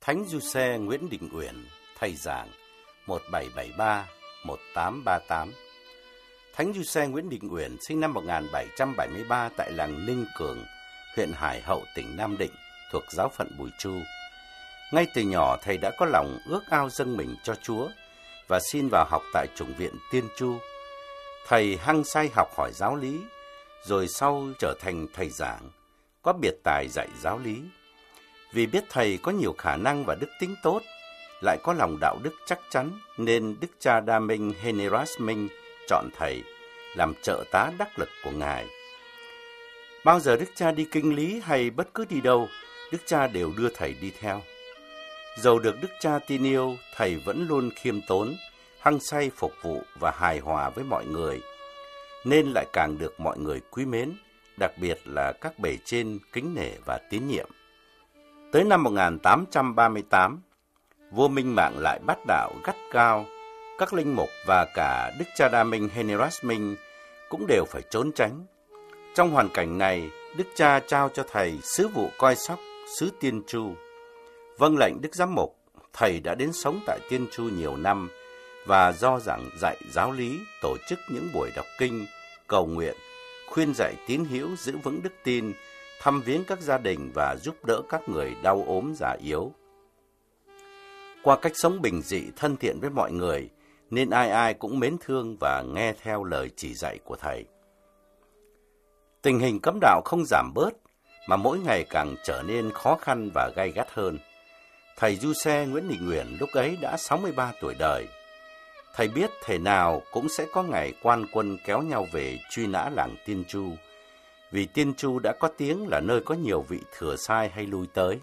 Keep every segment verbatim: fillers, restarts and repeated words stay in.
Thánh Giuse Nguyễn Đình Uyển, thầy giảng một bảy bảy ba một tám ba tám. Thánh Giuse Nguyễn Đình Uyển sinh năm một nghìn bảy trăm bảy mươi ba tại làng Ninh Cường, huyện Hải Hậu, tỉnh Nam Định, thuộc giáo phận Bùi Chu. Ngay từ nhỏ, thầy đã có lòng ước ao dâng mình cho Chúa và xin vào học tại chủng viện Tiên Chu. Thầy hăng say học hỏi giáo lý, rồi sau trở thành thầy giảng, có biệt tài dạy giáo lý. Vì biết thầy có nhiều khả năng và đức tính tốt, lại có lòng đạo đức chắc chắn, nên Đức cha Đa Minh Heneras Minh chọn thầy làm trợ tá đắc lực của Ngài. Bao giờ Đức cha đi kinh lý hay bất cứ đi đâu, Đức cha đều đưa thầy đi theo. Dầu được Đức cha tin yêu, thầy vẫn luôn khiêm tốn, hăng say phục vụ và hài hòa với mọi người, nên lại càng được mọi người quý mến, đặc biệt là các bề trên kính nể và tín nhiệm. Tới năm một nghìn tám trăm ba mươi tám, vua Minh Mạng lại bắt đạo gắt gao, các linh mục và cả Đức cha Đa Minh Heneras Minh cũng đều phải trốn tránh. Trong hoàn cảnh này, Đức cha trao cho thầy sứ vụ coi sóc xứ Tiên Chu. Vâng lệnh Đức Giám mục, thầy đã đến sống tại Tiên Chu nhiều năm và do giảng dạy giáo lý, tổ chức những buổi đọc kinh, cầu nguyện, khuyên dạy tín hữu giữ vững đức tin, thăm viếng các gia đình và giúp đỡ các người đau ốm già yếu. Qua cách sống bình dị, thân thiện với mọi người, nên ai ai cũng mến thương và nghe theo lời chỉ dạy của thầy. Tình hình cấm đạo không giảm bớt, mà mỗi ngày càng trở nên khó khăn và gay gắt hơn. Thầy Giuse Nguyễn Đình Uyển lúc ấy đã sáu mươi ba tuổi đời. Thầy biết thể nào cũng sẽ có ngày quan quân kéo nhau về truy nã làng Tiên Chu, vì Tiên Chu đã có tiếng là nơi có nhiều vị thừa sai hay lui tới.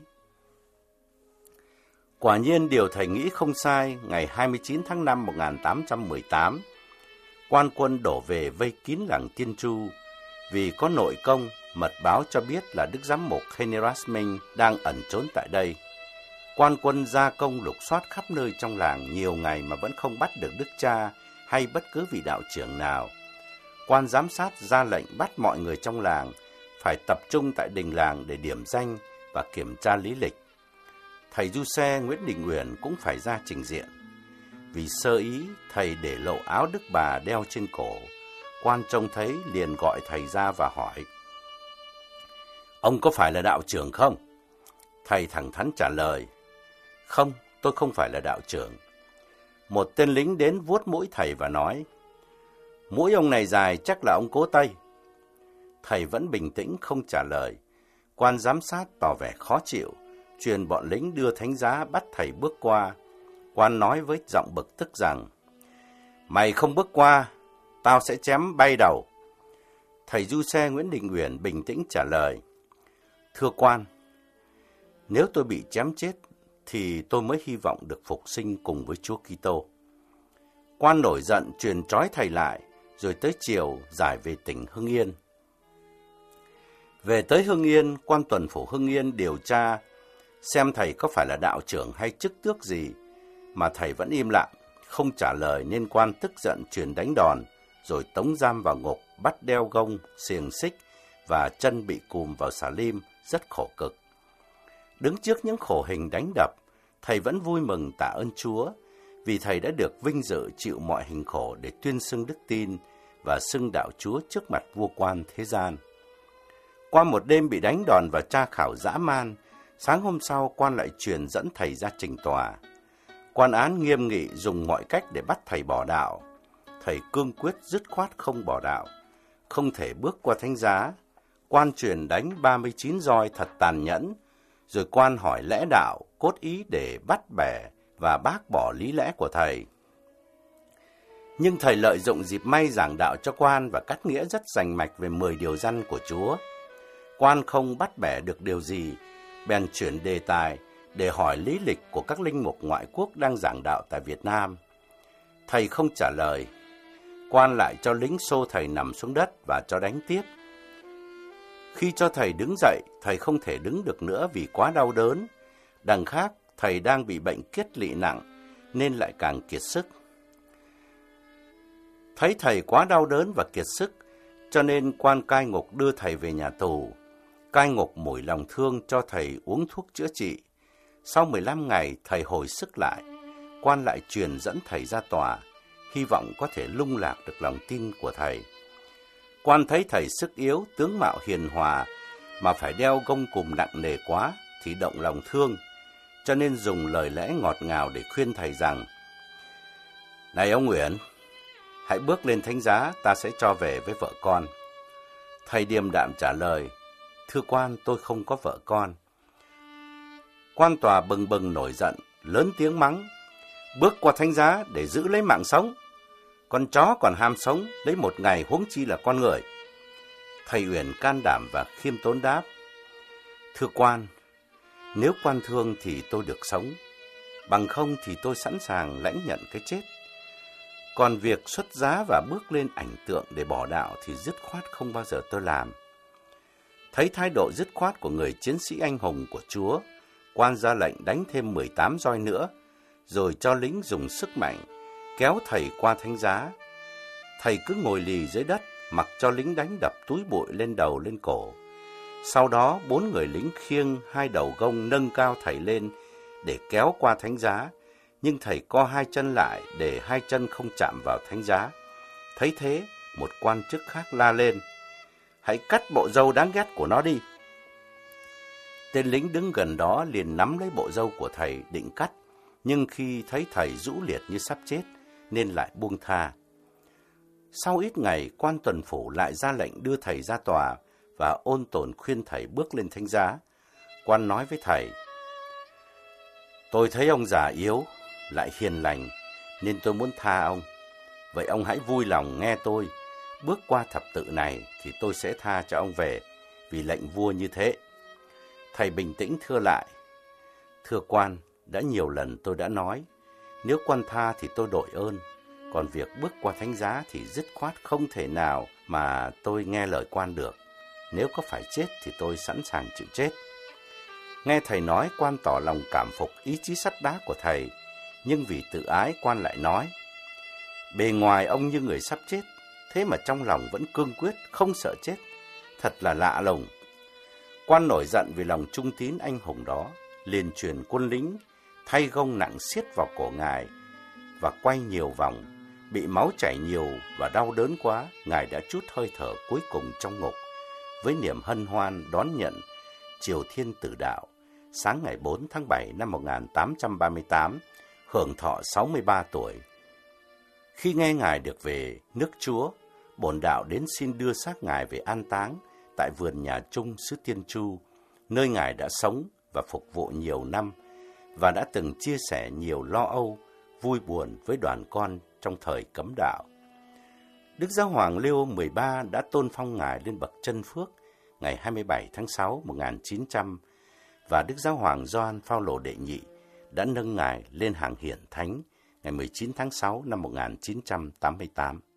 Quả nhiên điều thầy nghĩ không sai, ngày hai mươi chín tháng năm một nghìn tám trăm mười tám, quan quân đổ về vây kín làng Tiên Chu, vì có nội công mật báo cho biết là Đức Giám mục Heneras Minh đang ẩn trốn tại đây. Quan quân gia công lục soát khắp nơi trong làng nhiều ngày mà vẫn không bắt được Đức cha hay bất cứ vị đạo trưởng nào. Quan giám sát ra lệnh bắt mọi người trong làng phải tập trung tại đình làng để điểm danh và kiểm tra lý lịch. Thầy Giuse Nguyễn Đình Uyển cũng phải ra trình diện. Vì sơ ý, thầy để lộ áo Đức Bà đeo trên cổ. Quan trông thấy liền gọi thầy ra và hỏi: "Ông có phải là đạo trưởng không?" Thầy thẳng thắn trả lời: "Không, tôi không phải là đạo trưởng." Một tên lính đến vuốt mũi thầy và nói: "Mũi ông này dài chắc là ông Cố Tây." Thầy vẫn bình tĩnh không trả lời. Quan giám sát tỏ vẻ khó chịu, truyền bọn lính đưa thánh giá bắt thầy bước qua. Quan nói với giọng bực tức rằng: "Mày không bước qua, tao sẽ chém bay đầu." Thầy Giuse Nguyễn Đình Uyển bình tĩnh trả lời: "Thưa quan, nếu tôi bị chém chết thì tôi mới hy vọng được phục sinh cùng với Chúa Kitô." Quan nổi giận truyền trói thầy lại, rồi tới chiều giải về tỉnh Hưng Yên. Về tới Hưng Yên, quan tuần phủ Hưng Yên điều tra xem thầy có phải là đạo trưởng hay chức tước gì, mà thầy vẫn im lặng, không trả lời, nên quan tức giận truyền đánh đòn, rồi tống giam vào ngục, bắt đeo gông, xiềng xích và chân bị cùm vào xà lim, rất khổ cực. Đứng trước những khổ hình đánh đập, thầy vẫn vui mừng tạ ơn Chúa, vì thầy đã được vinh dự chịu mọi hình khổ để tuyên xưng đức tin và xưng đạo Chúa trước mặt vua quan thế gian. Qua một đêm bị đánh đòn và tra khảo dã man, sáng hôm sau quan lại truyền dẫn thầy ra trình tòa. Quan án nghiêm nghị dùng mọi cách để bắt thầy bỏ đạo. Thầy cương quyết dứt khoát không bỏ đạo, không thể bước qua thánh giá. Quan truyền đánh ba mươi chín roi thật tàn nhẫn, rồi quan hỏi lẽ đạo, cốt ý để bắt bẻ và bác bỏ lý lẽ của thầy. Nhưng thầy lợi dụng dịp may giảng đạo cho quan và cắt nghĩa rất rành mạch về mười điều răn của Chúa. Quan không bắt bẻ được điều gì, bèn chuyển đề tài để hỏi lý lịch của các linh mục ngoại quốc đang giảng đạo tại Việt Nam. Thầy không trả lời. Quan lại cho lính xô thầy nằm xuống đất và cho đánh tiếp. Khi cho thầy đứng dậy, thầy không thể đứng được nữa vì quá đau đớn. Đằng khác, thầy đang bị bệnh kiết lỵ nặng, nên lại càng kiệt sức. Thấy thầy quá đau đớn và kiệt sức, cho nên quan cai ngục đưa thầy về nhà tù. Cai ngục mủi lòng thương cho thầy uống thuốc chữa trị. Sau mười lăm ngày, thầy hồi sức lại, quan lại truyền dẫn thầy ra tòa, hy vọng có thể lung lạc được lòng tin của thầy. Quan thấy thầy sức yếu, tướng mạo hiền hòa, mà phải đeo gông cùm nặng nề quá, thì động lòng thương, cho nên dùng lời lẽ ngọt ngào để khuyên thầy rằng: "Này ông Nguyễn, hãy bước lên thánh giá, ta sẽ cho về với vợ con." Thầy điềm đạm trả lời: "Thưa quan, tôi không có vợ con." Quan tòa bừng bừng nổi giận, lớn tiếng mắng: "Bước qua thánh giá để giữ lấy mạng sống. Con chó còn ham sống, lấy một ngày huống chi là con người." Thầy Uyển can đảm và khiêm tốn đáp: "Thưa quan, nếu quan thương thì tôi được sống, bằng không thì tôi sẵn sàng lãnh nhận cái chết. Còn việc xuất giá và bước lên ảnh tượng để bỏ đạo thì dứt khoát không bao giờ tôi làm." Thấy thái độ dứt khoát của người chiến sĩ anh hùng của Chúa, quan ra lệnh đánh thêm mười tám roi nữa, rồi cho lính dùng sức mạnh kéo thầy qua thánh giá. Thầy cứ ngồi lì dưới đất, mặc cho lính đánh đập túi bụi lên đầu lên cổ. Sau đó, bốn người lính khiêng hai đầu gông nâng cao thầy lên để kéo qua thánh giá, nhưng thầy co hai chân lại để hai chân không chạm vào thánh giá. Thấy thế, một quan chức khác la lên: "Hãy cắt bộ râu đáng ghét của nó đi." Tên lính đứng gần đó liền nắm lấy bộ râu của thầy định cắt, nhưng khi thấy thầy rũ liệt như sắp chết nên lại buông tha. Sau ít ngày, quan tuần phủ lại ra lệnh đưa thầy ra tòa và ôn tồn khuyên thầy bước lên thánh giá. Quan nói với thầy: "Tôi thấy ông già yếu, lại hiền lành, nên tôi muốn tha ông. Vậy ông hãy vui lòng nghe tôi, bước qua thập tự này thì tôi sẽ tha cho ông về, vì lệnh vua như thế." Thầy bình tĩnh thưa lại: "Thưa quan, đã nhiều lần tôi đã nói, nếu quan tha thì tôi đội ơn, còn việc bước qua thánh giá thì dứt khoát không thể nào mà tôi nghe lời quan được. Nếu có phải chết thì tôi sẵn sàng chịu chết." Nghe thầy nói, quan tỏ lòng cảm phục ý chí sắt đá của thầy, nhưng vì tự ái, quan lại nói: "Bề ngoài ông như người sắp chết, thế mà trong lòng vẫn cương quyết, không sợ chết. Thật là lạ lùng." Quan nổi giận vì lòng trung tín anh hùng đó, liền truyền quân lính thay gông nặng xiết vào cổ ngài và quay nhiều vòng. Bị máu chảy nhiều và đau đớn quá, ngài đã trút hơi thở cuối cùng trong ngục, với niềm hân hoan đón nhận triều thiên tử đạo sáng ngày bốn tháng bảy năm một nghìn tám trăm ba mươi tám, hưởng thọ sáu mươi ba tuổi. Khi nghe ngài được về nước Chúa, bổn đạo đến xin đưa xác ngài về an táng tại vườn nhà chung xứ Tiên Chu, nơi ngài đã sống và phục vụ nhiều năm và đã từng chia sẻ nhiều lo âu, vui buồn với đoàn con trong thời cấm đạo. Đức Giáo hoàng Leo mười ba đã tôn phong ngài lên bậc chân phước ngày hai mươi bảy tháng sáu năm một nghìn chín trăm, và Đức Giáo hoàng Gioan Phaolô đệ nhị đã nâng ngài lên hàng hiển thánh ngày mười chín tháng sáu năm một nghìn chín trăm tám mươi tám.